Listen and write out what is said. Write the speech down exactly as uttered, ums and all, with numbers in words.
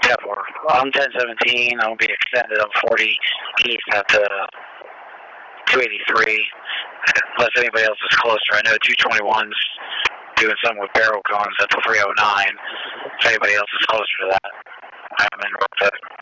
Yeah, four. I'm ten seventeen. I'll be extended on forty east at the two eighty-three. Unless anybody else is closer. I know two twenty-one's doing something with barrel cones at the three oh nine. If anybody else is closer to that, I'm in Norfolk.